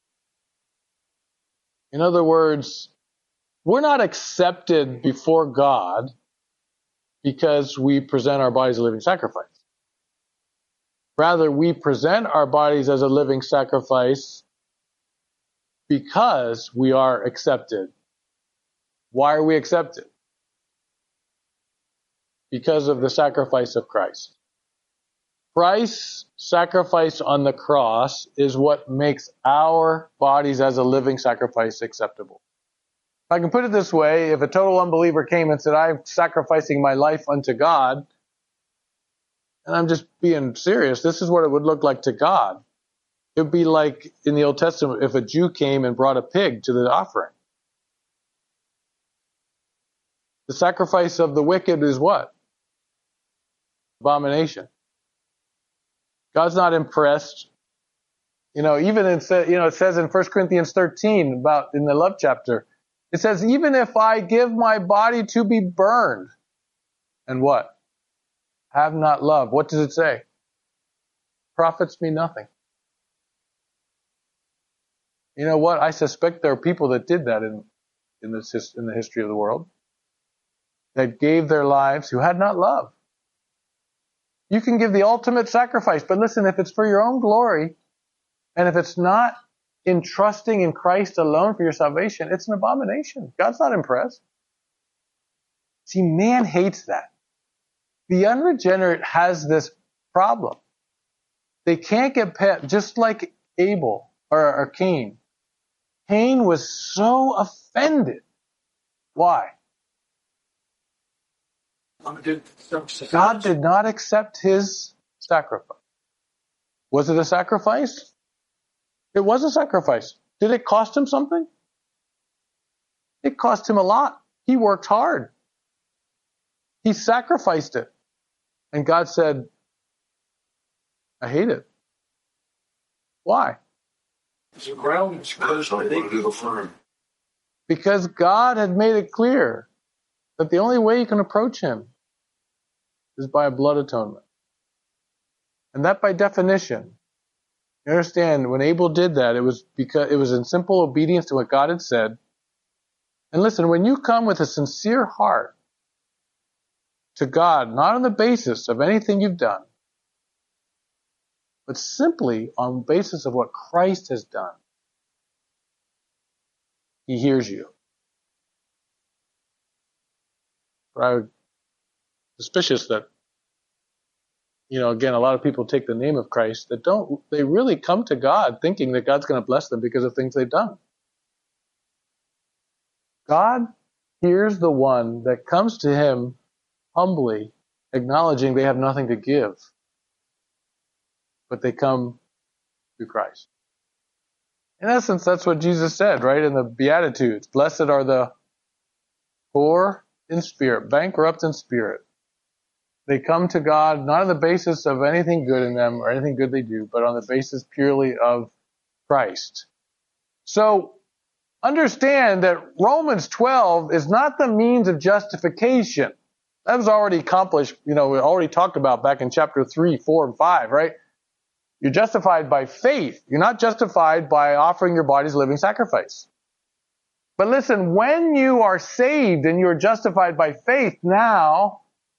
In other words, we're not accepted before God because we present our bodies as a living sacrifice. Rather, we present our bodies as a living sacrifice because we are accepted. Why are we accepted? Because of the sacrifice of Christ. Christ's sacrifice on the cross is what makes our bodies as a living sacrifice acceptable. If I can put it this way, if a total unbeliever came and said, I'm sacrificing my life unto God, and I'm just being serious, this is what it would look like to God. It would be like in the Old Testament if a Jew came and brought a pig to the offering. The sacrifice of the wicked is what? Abomination. God's not impressed. You know, even in, you know, it says in First Corinthians thirteen about in the love chapter, it says, even if I give my body to be burned, and what? Have not love. What does it say? Profits me nothing. You know what? I suspect there are people that did that in, in, this, in the history of the world. That gave their lives who had not love. You can give the ultimate sacrifice, but listen, if it's for your own glory, and if it's not in trusting in Christ alone for your salvation, it's an abomination. God's not impressed. See, man hates that. The unregenerate has this problem. They can't get past, just like Abel or, or Cain. Cain was so offended. Why? God did not accept his sacrifice. Was it a sacrifice? It was a sacrifice. Did it cost him something? It cost him a lot. He worked hard. He sacrificed it. And God said, I hate it. Why? Because God had made it clear that the only way you can approach him is by a blood atonement. And that by definition, you understand, when Abel did that, it was because it was in simple obedience to what God had said. And listen, when you come with a sincere heart to God, not on the basis of anything you've done, but simply on the basis of what Christ has done, he hears you. But I'm suspicious that, you know, again, a lot of people take the name of Christ that don't, they really come to God thinking that God's going to bless them because of things they've done. God hears the one that comes to him humbly, acknowledging they have nothing to give. But they come through Christ. In essence, that's what Jesus said, right, in the Beatitudes. Blessed are the poor in spirit, bankrupt in spirit. They come to God not on the basis of anything good in them or anything good they do, but on the basis purely of Christ. So, understand that Romans twelve is not the means of justification. That was already accomplished, you know, we already talked about back in chapter three, four, and five, right? You're justified by faith. You're not justified by offering your body as a living sacrifice. But listen, when you are saved and you're justified by faith, now,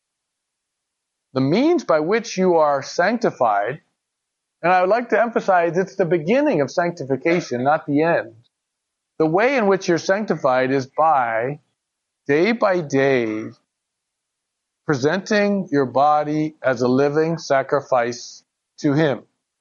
the means by which you are sanctified, and I would like to emphasize it's the beginning of sanctification, not the end. The way in which you're sanctified is by, day by day, presenting your body as a living sacrifice to Him.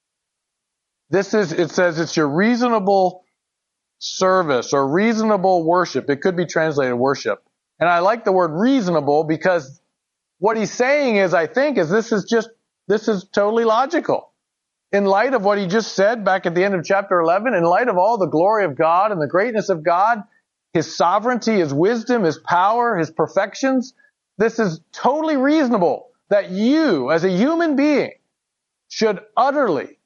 This is, it says it's your reasonable service or reasonable worship. It could be translated worship. And I like the word reasonable because what he's saying is, I think, is this is just, this is totally logical. In light of what he just said back at the end of chapter eleven, in light of all the glory of God and the greatness of God, His sovereignty, His wisdom, His power, His perfections, this is totally reasonable that you, as a human being, should utterly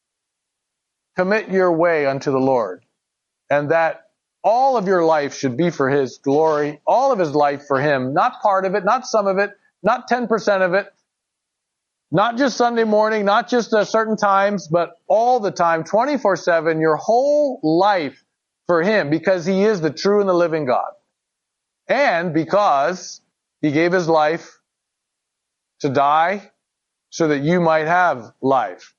commit your way unto the Lord, and that all of your life should be for His glory, all of His life for Him, not part of it, not some of it, not ten percent of it, not just Sunday morning, not just at certain times, but all the time, twenty-four seven, your whole life for Him, because He is the true and the living God. And because He gave His life to die so that you might have life.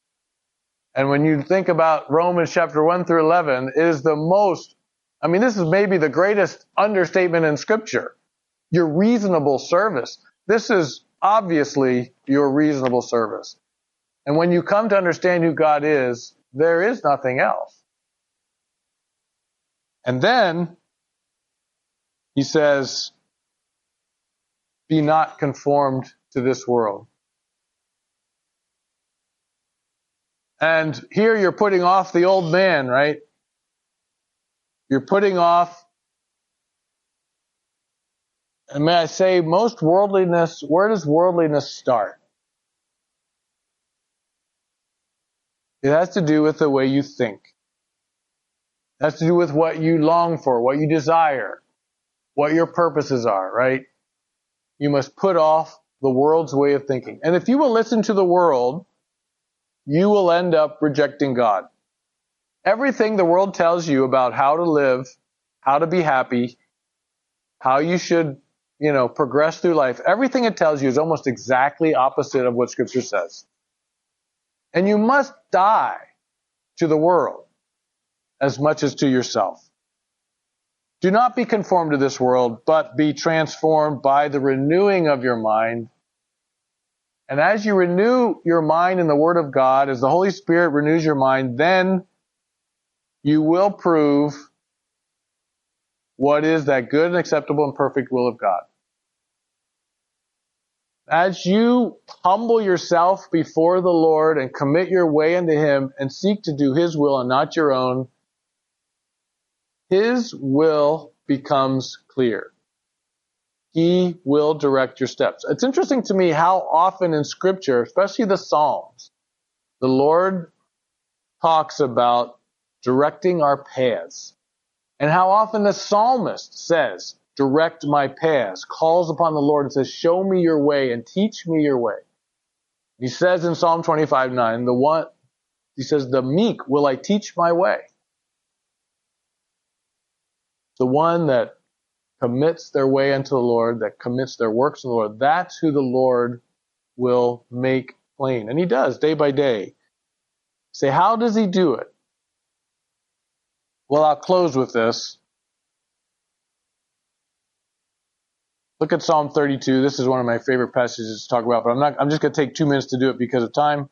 And when you think about Romans chapter one through eleven, it is the most, I mean, this is maybe the greatest understatement in Scripture. Your reasonable service. This is obviously your reasonable service. And when you come to understand who God is, there is nothing else. And then he says, be not conformed to this world. And here you're putting off the old man, right? You're putting off, and may I say, most worldliness, where does worldliness start? It has to do with the way you think. It has to do with what you long for, what you desire, what your purposes are, right? You must put off the world's way of thinking. And if you will listen to the world, you will end up rejecting God. Everything the world tells you about how to live, how to be happy, how you should, you know, progress through life, everything it tells you is almost exactly opposite of what Scripture says. And you must die to the world as much as to yourself. Do not be conformed to this world, but be transformed by the renewing of your mind. And as you renew your mind in the Word of God, as the Holy Spirit renews your mind, then you will prove what is that good and acceptable and perfect will of God. As you humble yourself before the Lord and commit your way unto Him and seek to do His will and not your own, His will becomes clear. He will direct your steps. It's interesting to me how often in Scripture, especially the Psalms, the Lord talks about directing our paths. And how often the psalmist says, direct my paths, calls upon the Lord and says, show me your way and teach me your way. He says in Psalm twenty-five nine, the one, he says, the meek will I teach my way. The one that commits their way unto the Lord, that commits their works to the Lord, that's who the Lord will make plain. And He does, day by day. Say, how does He do it? Well, I'll close with this. Look at Psalm thirty-two. This is one of my favorite passages to talk about, but I'm not, I'm just going to take two minutes to do it because of time.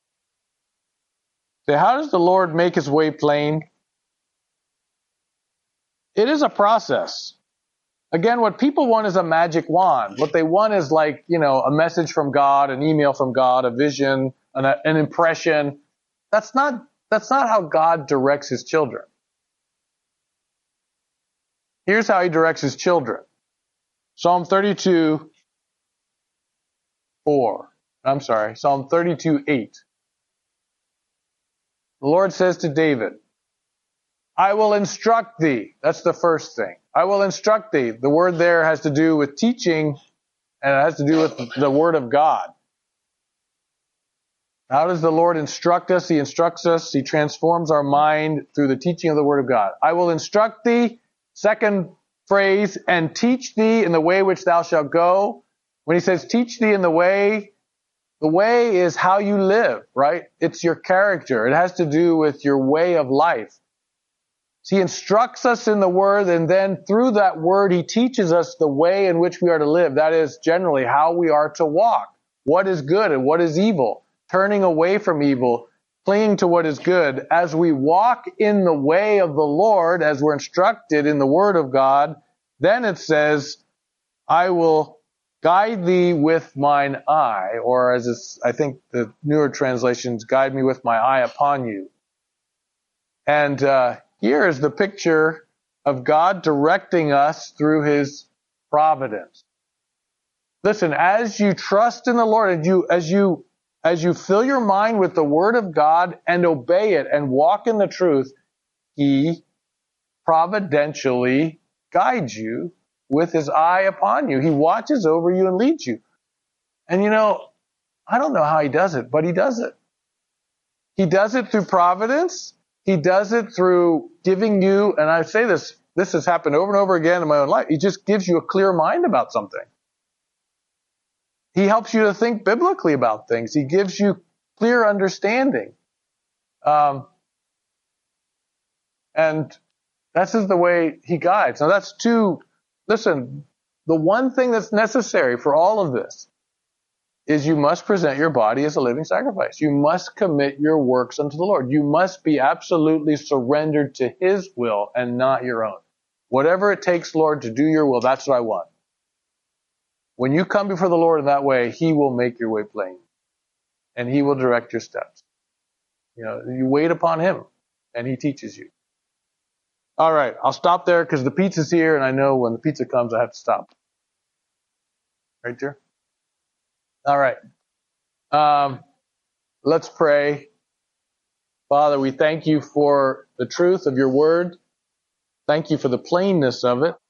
Say, how does the Lord make His way plain? It is a process. Again, what people want is a magic wand. What they want is like, you know, a message from God, an email from God, a vision, an, an impression. That's not, that's not how God directs his children. Here's how he directs his children. Psalm thirty-two, four. I'm sorry, Psalm thirty-two, eight. The Lord says to David, I will instruct thee. That's the first thing. I will instruct thee. The word there has to do with teaching, and it has to do with the word of God. How does the Lord instruct us? He instructs us. He transforms our mind through the teaching of the word of God. I will instruct thee. Second phrase, and teach thee in the way which thou shalt go. When he says teach thee in the way, the way is how you live, right? It's your character. It has to do with your way of life. So he instructs us in the word, and then through that word, he teaches us the way in which we are to live. That is generally how we are to walk. What is good and what is evil. Turning away from evil, clinging to what is good. As we walk in the way of the Lord, as we're instructed in the word of God, then it says, I will guide thee with mine eye, or as it's, I think the newer translations, guide me with my eye upon you. And uh, here is the picture of God directing us through his providence. Listen, as you trust in the Lord, as you, as you, as you fill your mind with the word of God and obey it and walk in the truth, he providentially guides you with his eye upon you. He watches over you and leads you. And you know, I don't know how he does it, but he does it. He does it through providence. He does it through giving you, and I say this, this has happened over and over again in my own life. He just gives you a clear mind about something. He helps you to think biblically about things. He gives you clear understanding. Um, and that's just the way he guides. Now that's two, listen, the one thing that's necessary for all of this is you must present your body as a living sacrifice. You must commit your works unto the Lord. You must be absolutely surrendered to his will and not your own. Whatever it takes, Lord, to do your will, that's what I want. When you come before the Lord in that way, he will make your way plain. And he will direct your steps. You know, you wait upon him and he teaches you. All right, I'll stop there because the pizza's here and I know when the pizza comes I have to stop. Right there? All right. Um, let's pray. Father, we thank you for the truth of your word. Thank you for the plainness of it.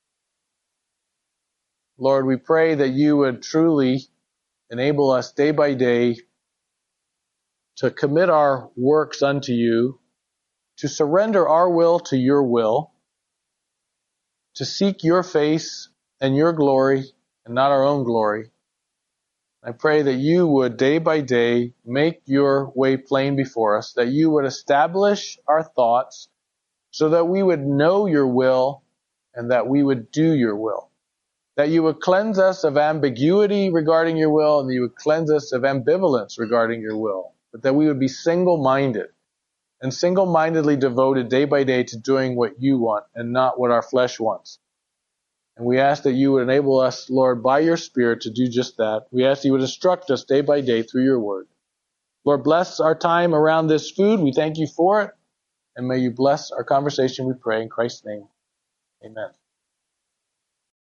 Lord, we pray that you would truly enable us day by day to commit our works unto you, to surrender our will to your will, to seek your face and your glory and not our own glory. I pray that you would day by day make your way plain before us, that you would establish our thoughts so that we would know your will and that we would do your will. That you would cleanse us of ambiguity regarding your will and that you would cleanse us of ambivalence regarding your will. But that we would be single-minded and single-mindedly devoted day by day to doing what you want and not what our flesh wants. And we ask that you would enable us, Lord, by your Spirit to do just that. We ask that you would instruct us day by day through your word. Lord, bless our time around this food. We thank you for it. And may you bless our conversation, we pray in Christ's name. Amen.